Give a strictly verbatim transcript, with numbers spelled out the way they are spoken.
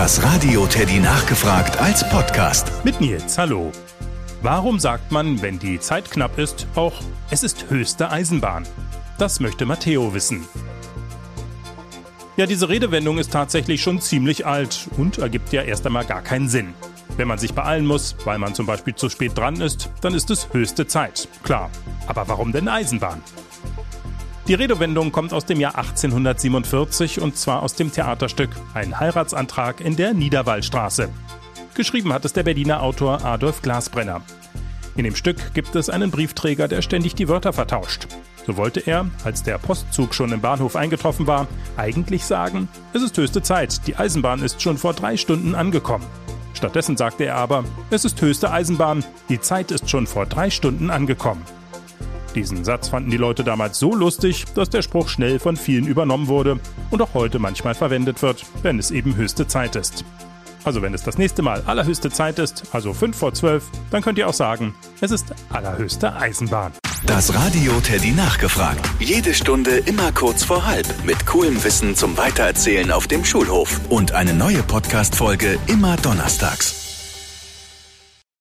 Das Radio Teddy nachgefragt als Podcast. Mit Nils, hallo. Warum sagt man, wenn die Zeit knapp ist, auch es ist höchste Eisenbahn? Das möchte Matteo wissen. Ja, diese Redewendung ist tatsächlich schon ziemlich alt und ergibt ja erst einmal gar keinen Sinn. Wenn man sich beeilen muss, weil man zum Beispiel zu spät dran ist, dann ist es höchste Zeit. Klar. Aber warum denn Eisenbahn? Die Redewendung kommt aus dem Jahr achtzehnhundertsiebenundvierzig und zwar aus dem Theaterstück Ein Heiratsantrag in der Niederwallstraße. Geschrieben hat es der Berliner Autor Adolf Glasbrenner. In dem Stück gibt es einen Briefträger, der ständig die Wörter vertauscht. So wollte er, als der Postzug schon im Bahnhof eingetroffen war, eigentlich sagen, es ist höchste Zeit, die Eisenbahn ist schon vor drei Stunden angekommen. Stattdessen sagte er aber, es ist höchste Eisenbahn, die Zeit ist schon vor drei Stunden angekommen. Diesen Satz fanden die Leute damals so lustig, dass der Spruch schnell von vielen übernommen wurde und auch heute manchmal verwendet wird, wenn es eben höchste Zeit ist. Also wenn es das nächste Mal allerhöchste Zeit ist, also fünf vor zwölf, dann könnt ihr auch sagen, es ist allerhöchste Eisenbahn. Das Radio Teddy nachgefragt. Jede Stunde immer kurz vor halb mit coolem Wissen zum Weitererzählen auf dem Schulhof. Und eine neue Podcast-Folge immer donnerstags.